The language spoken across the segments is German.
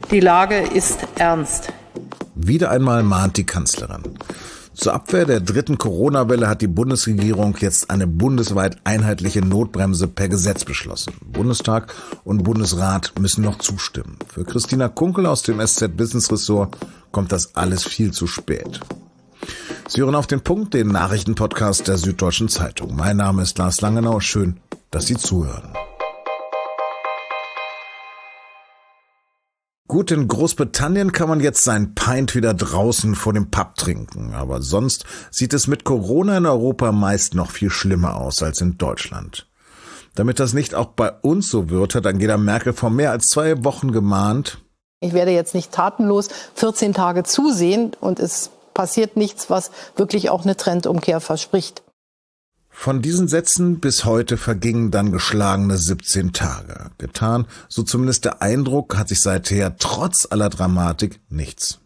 Die Lage ist ernst. Wieder einmal mahnt die Kanzlerin. Zur Abwehr der dritten Corona-Welle hat die Bundesregierung jetzt eine bundesweit einheitliche Notbremse per Gesetz beschlossen. Bundestag und Bundesrat müssen noch zustimmen. Für Christina Kunkel aus dem SZ-Business-Ressort kommt das alles viel zu spät. Sie hören auf den Punkt, den Nachrichtenpodcast der Süddeutschen Zeitung. Mein Name ist Lars Langenau. Schön, dass Sie zuhören. Gut, in Großbritannien kann man jetzt sein Pint wieder draußen vor dem Pub trinken. Aber sonst sieht es mit Corona in Europa meist noch viel schlimmer aus als in Deutschland. Damit das nicht auch bei uns so wird, hat Angela Merkel vor mehr als 2 Wochen gemahnt: Ich werde jetzt nicht tatenlos 14 Tage zusehen und es passiert nichts, was wirklich auch eine Trendumkehr verspricht. Von diesen Sätzen bis heute vergingen dann geschlagene 17 Tage. Getan, so zumindest der Eindruck, hat sich seither trotz aller Dramatik nichts.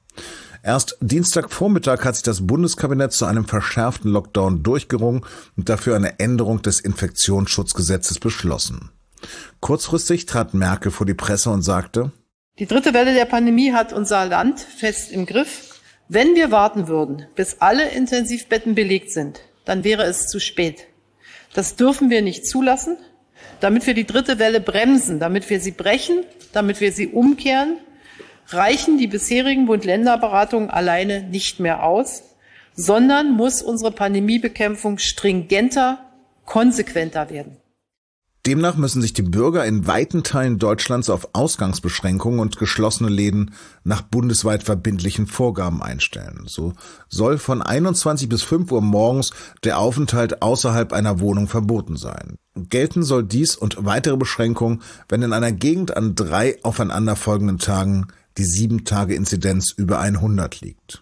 Erst Dienstagvormittag hat sich das Bundeskabinett zu einem verschärften Lockdown durchgerungen und dafür eine Änderung des Infektionsschutzgesetzes beschlossen. Kurzfristig trat Merkel vor die Presse und sagte: Die dritte Welle der Pandemie hat unser Land fest im Griff. Wenn wir warten würden, bis alle Intensivbetten belegt sind, dann wäre es zu spät. Das dürfen wir nicht zulassen. Damit wir die dritte Welle bremsen, damit wir sie brechen, damit wir sie umkehren, reichen die bisherigen Bund-Länder-Beratungen alleine nicht mehr aus, sondern muss unsere Pandemiebekämpfung stringenter, konsequenter werden. Demnach müssen sich die Bürger in weiten Teilen Deutschlands auf Ausgangsbeschränkungen und geschlossene Läden nach bundesweit verbindlichen Vorgaben einstellen. So soll von 21 bis 5 Uhr morgens der Aufenthalt außerhalb einer Wohnung verboten sein. Gelten soll dies und weitere Beschränkungen, wenn in einer Gegend an 3 aufeinanderfolgenden Tagen die 7-Tage-Inzidenz über 100 liegt.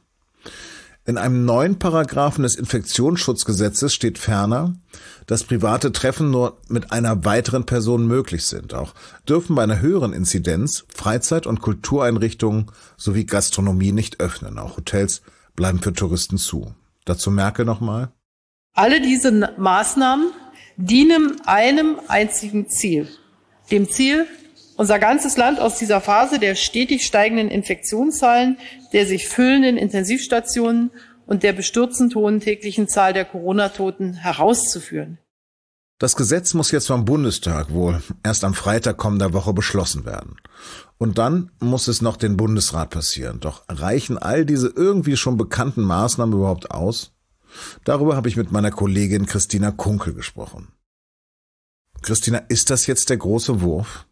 In einem neuen Paragraphen des Infektionsschutzgesetzes steht ferner, dass private Treffen nur mit einer weiteren Person möglich sind. Auch dürfen bei einer höheren Inzidenz Freizeit- und Kultureinrichtungen sowie Gastronomie nicht öffnen. Auch Hotels bleiben für Touristen zu. Dazu Merkel nochmal: Alle diese Maßnahmen dienen einem einzigen Ziel. Dem Ziel, unser ganzes Land aus dieser Phase der stetig steigenden Infektionszahlen, der sich füllenden Intensivstationen und der bestürzend hohen täglichen Zahl der Corona-Toten herauszuführen. Das Gesetz muss jetzt vom Bundestag wohl erst am Freitag kommender Woche beschlossen werden. Und dann muss es noch den Bundesrat passieren. Doch reichen all diese irgendwie schon bekannten Maßnahmen überhaupt aus? Darüber habe ich mit meiner Kollegin Christina Kunkel gesprochen. Christina, ist das jetzt der große Wurf?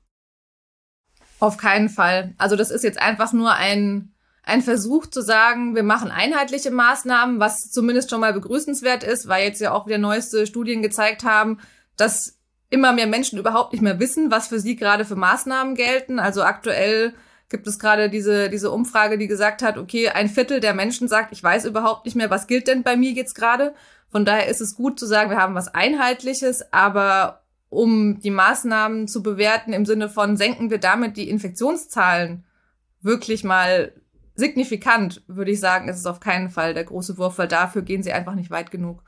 Auf keinen Fall. Also das ist jetzt einfach nur ein Versuch zu sagen, wir machen einheitliche Maßnahmen, was zumindest schon mal begrüßenswert ist, weil jetzt ja auch wieder neueste Studien gezeigt haben, dass immer mehr Menschen überhaupt nicht mehr wissen, was für sie gerade für Maßnahmen gelten. Also aktuell gibt es gerade diese Umfrage, die gesagt hat, okay, 1/4 der Menschen sagt, ich weiß überhaupt nicht mehr, was gilt denn bei mir jetzt gerade. Von daher ist es gut zu sagen, wir haben was Einheitliches, aber um die Maßnahmen zu bewerten im Sinne von, senken wir damit die Infektionszahlen wirklich mal signifikant, würde ich sagen, ist es auf keinen Fall der große Wurf, weil dafür gehen sie einfach nicht weit genug.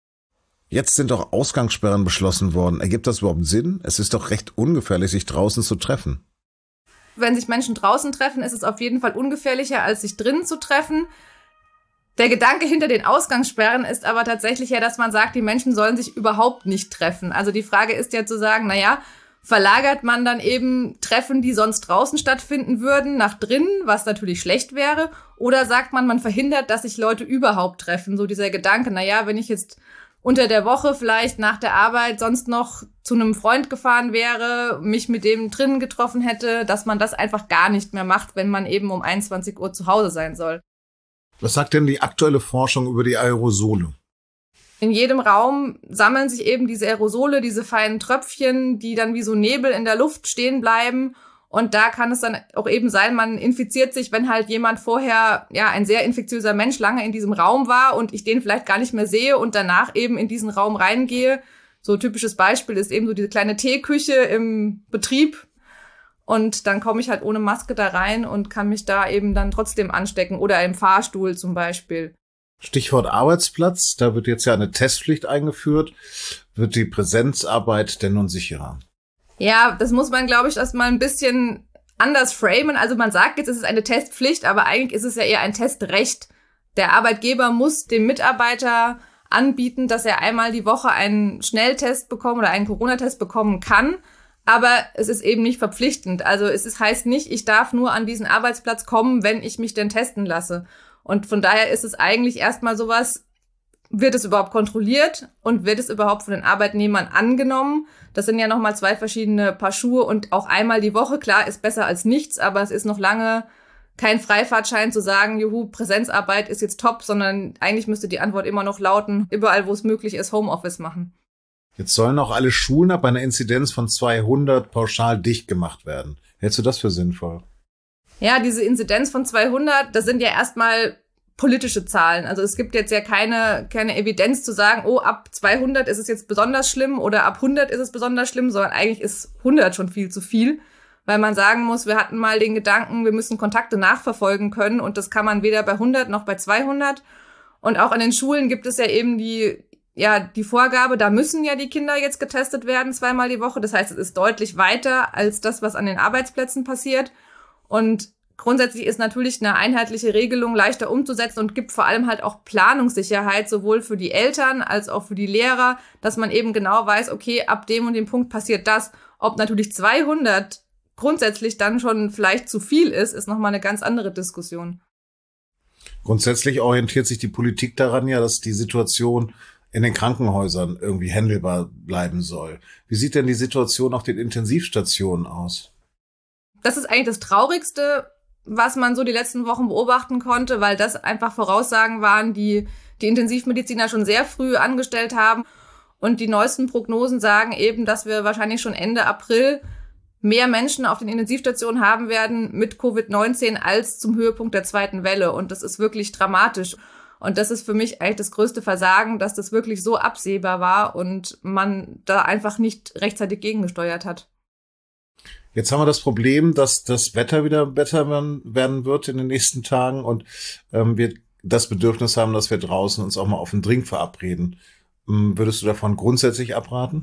Jetzt sind auch Ausgangssperren beschlossen worden. Ergibt das überhaupt Sinn? Es ist doch recht ungefährlich, sich draußen zu treffen. Wenn sich Menschen draußen treffen, ist es auf jeden Fall ungefährlicher, als sich drinnen zu treffen. Der Gedanke hinter den Ausgangssperren ist aber tatsächlich ja, dass man sagt, die Menschen sollen sich überhaupt nicht treffen. Also die Frage ist ja zu sagen, verlagert man dann eben Treffen, die sonst draußen stattfinden würden, nach drinnen, was natürlich schlecht wäre? Oder sagt man verhindert, dass sich Leute überhaupt treffen? So dieser Gedanke, wenn ich jetzt unter der Woche vielleicht nach der Arbeit sonst noch zu einem Freund gefahren wäre, mich mit dem drinnen getroffen hätte, dass man das einfach gar nicht mehr macht, wenn man eben um 21 Uhr zu Hause sein soll. Was sagt denn die aktuelle Forschung über die Aerosole? In jedem Raum sammeln sich eben diese Aerosole, diese feinen Tröpfchen, die dann wie so Nebel in der Luft stehen bleiben. Und da kann es dann auch eben sein, man infiziert sich, wenn halt jemand vorher, ein sehr infektiöser Mensch lange in diesem Raum war und ich den vielleicht gar nicht mehr sehe und danach eben in diesen Raum reingehe. So typisches Beispiel ist eben so diese kleine Teeküche im Betrieb. Und dann komme ich halt ohne Maske da rein und kann mich da eben dann trotzdem anstecken. Oder im Fahrstuhl zum Beispiel. Stichwort Arbeitsplatz, da wird jetzt ja eine Testpflicht eingeführt. Wird die Präsenzarbeit denn nun sicherer? Ja, das muss man, glaube ich, erst mal ein bisschen anders framen. Also man sagt jetzt, es ist eine Testpflicht, aber eigentlich ist es ja eher ein Testrecht. Der Arbeitgeber muss dem Mitarbeiter anbieten, dass er einmal die Woche einen Schnelltest bekommen oder einen Corona-Test bekommen kann. Aber es ist eben nicht verpflichtend. Also heißt nicht, ich darf nur an diesen Arbeitsplatz kommen, wenn ich mich denn testen lasse. Und von daher ist es eigentlich erstmal sowas, wird es überhaupt kontrolliert und wird es überhaupt von den Arbeitnehmern angenommen? Das sind ja nochmal 2 verschiedene Paar Schuhe und auch einmal die Woche, klar, ist besser als nichts, aber es ist noch lange kein Freifahrtschein zu sagen, juhu, Präsenzarbeit ist jetzt top, sondern eigentlich müsste die Antwort immer noch lauten, überall, wo es möglich ist, Homeoffice machen. Jetzt sollen auch alle Schulen ab einer Inzidenz von 200 pauschal dicht gemacht werden. Hältst du das für sinnvoll? Ja, diese Inzidenz von 200, das sind ja erstmal politische Zahlen. Also es gibt jetzt ja keine Evidenz zu sagen, oh, ab 200 ist es jetzt besonders schlimm oder ab 100 ist es besonders schlimm, sondern eigentlich ist 100 schon viel zu viel. Weil man sagen muss, wir hatten mal den Gedanken, wir müssen Kontakte nachverfolgen können und das kann man weder bei 100 noch bei 200. Und auch an den Schulen gibt es ja eben die Vorgabe, da müssen ja die Kinder jetzt getestet werden 2-mal die Woche. Das heißt, es ist deutlich weiter als das, was an den Arbeitsplätzen passiert. Und grundsätzlich ist natürlich eine einheitliche Regelung leichter umzusetzen und gibt vor allem halt auch Planungssicherheit, sowohl für die Eltern als auch für die Lehrer, dass man eben genau weiß, okay, ab dem und dem Punkt passiert das. Ob natürlich 200 grundsätzlich dann schon vielleicht zu viel ist nochmal eine ganz andere Diskussion. Grundsätzlich orientiert sich die Politik daran ja, dass die Situation in den Krankenhäusern irgendwie handelbar bleiben soll. Wie sieht denn die Situation auf den Intensivstationen aus? Das ist eigentlich das Traurigste, was man so die letzten Wochen beobachten konnte, weil das einfach Voraussagen waren, die Intensivmediziner schon sehr früh angestellt haben. Und die neuesten Prognosen sagen eben, dass wir wahrscheinlich schon Ende April mehr Menschen auf den Intensivstationen haben werden mit Covid-19 als zum Höhepunkt der 2. Welle. Und das ist wirklich dramatisch. Und das ist für mich eigentlich das größte Versagen, dass das wirklich so absehbar war und man da einfach nicht rechtzeitig gegengesteuert hat. Jetzt haben wir das Problem, dass das Wetter wieder besser werden wird in den nächsten Tagen und wir das Bedürfnis haben, dass wir draußen uns auch mal auf einen Drink verabreden. Würdest du davon grundsätzlich abraten?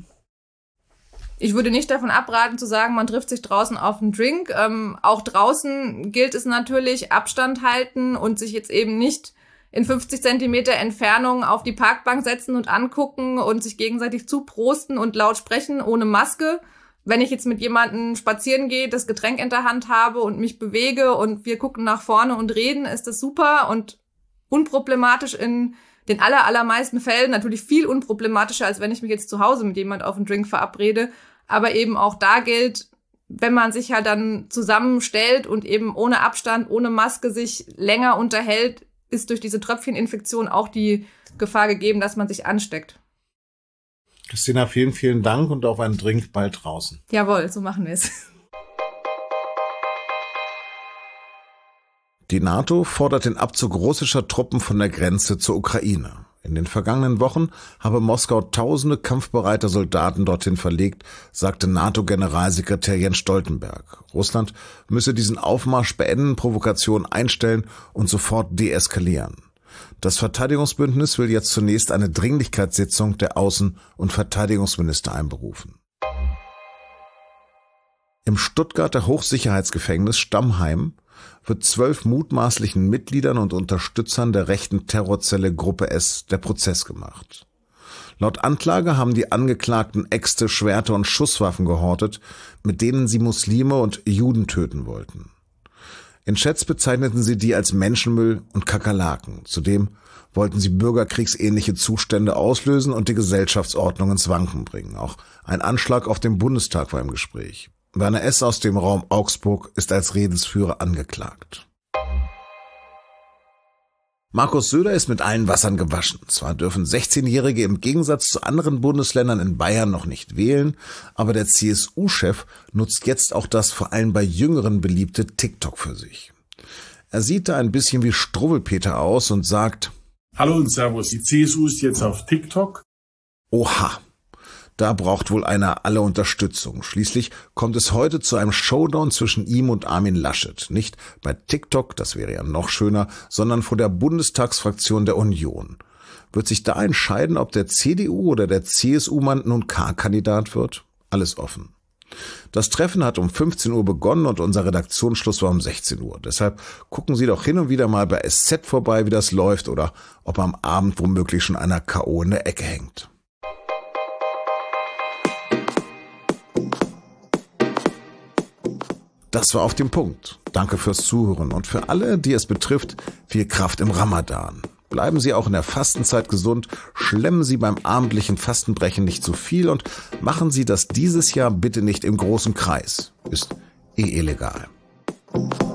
Ich würde nicht davon abraten zu sagen, man trifft sich draußen auf einen Drink. Auch draußen gilt es natürlich, Abstand halten und sich jetzt eben nicht in 50 Zentimeter Entfernung auf die Parkbank setzen und angucken und sich gegenseitig zuprosten und laut sprechen ohne Maske. Wenn ich jetzt mit jemandem spazieren gehe, das Getränk in der Hand habe und mich bewege und wir gucken nach vorne und reden, ist das super und unproblematisch in den allermeisten Fällen. Natürlich viel unproblematischer, als wenn ich mich jetzt zu Hause mit jemand auf einen Drink verabrede. Aber eben auch da gilt, wenn man sich halt dann zusammenstellt und eben ohne Abstand, ohne Maske sich länger unterhält, ist durch diese Tröpfcheninfektion auch die Gefahr gegeben, dass man sich ansteckt. Christina, vielen, vielen Dank und auf einen Drink bald draußen. Jawohl, so machen wir es. Die NATO fordert den Abzug russischer Truppen von der Grenze zur Ukraine. In den vergangenen Wochen habe Moskau tausende kampfbereiter Soldaten dorthin verlegt, sagte NATO-Generalsekretär Jens Stoltenberg. Russland müsse diesen Aufmarsch beenden, Provokationen einstellen und sofort deeskalieren. Das Verteidigungsbündnis will jetzt zunächst eine Dringlichkeitssitzung der Außen- und Verteidigungsminister einberufen. Im Stuttgarter Hochsicherheitsgefängnis Stammheim wird 12 mutmaßlichen Mitgliedern und Unterstützern der rechten Terrorzelle Gruppe S der Prozess gemacht. Laut Anklage haben die Angeklagten Äxte, Schwerter und Schusswaffen gehortet, mit denen sie Muslime und Juden töten wollten. In Chats bezeichneten sie die als Menschenmüll und Kakerlaken. Zudem wollten sie bürgerkriegsähnliche Zustände auslösen und die Gesellschaftsordnung ins Wanken bringen. Auch ein Anschlag auf den Bundestag war im Gespräch. Werner S. aus dem Raum Augsburg ist als Redensführer angeklagt. Markus Söder ist mit allen Wassern gewaschen. Zwar dürfen 16-Jährige im Gegensatz zu anderen Bundesländern in Bayern noch nicht wählen, aber der CSU-Chef nutzt jetzt auch das vor allem bei Jüngeren beliebte TikTok für sich. Er sieht da ein bisschen wie Struwwelpeter aus und sagt: Hallo und Servus, die CSU ist jetzt auf TikTok. Oha, da braucht wohl einer alle Unterstützung. Schließlich kommt es heute zu einem Showdown zwischen ihm und Armin Laschet. Nicht bei TikTok, das wäre ja noch schöner, sondern vor der Bundestagsfraktion der Union. Wird sich da entscheiden, ob der CDU oder der CSU-Mann nun K-Kandidat wird? Alles offen. Das Treffen hat um 15 Uhr begonnen und unser Redaktionsschluss war um 16 Uhr. Deshalb gucken Sie doch hin und wieder mal bei SZ vorbei, wie das läuft oder ob am Abend womöglich schon einer K.O. in der Ecke hängt. Das war auf den Punkt. Danke fürs Zuhören und für alle, die es betrifft, viel Kraft im Ramadan. Bleiben Sie auch in der Fastenzeit gesund, schlemmen Sie beim abendlichen Fastenbrechen nicht zu viel und machen Sie das dieses Jahr bitte nicht im großen Kreis. Ist illegal.